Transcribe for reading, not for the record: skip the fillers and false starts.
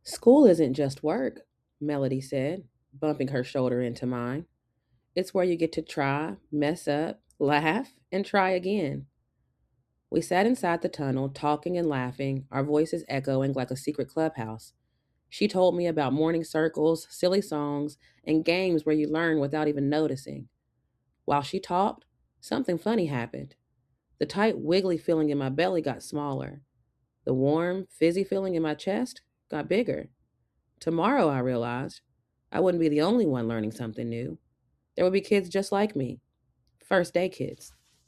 School isn't just work, Melody said, bumping her shoulder into mine. It's where you get to try, mess up, laugh, and try again. We sat inside the tunnel, talking and laughing, our voices echoing like a secret clubhouse. She told me about morning circles, silly songs, and games where you learn without even noticing. While she talked, something funny happened. The tight, wiggly feeling in my belly got smaller. The warm, fizzy feeling in my chest got bigger. Tomorrow, I realized, I wouldn't be the only one learning something new. There would be kids just like me, first day kids.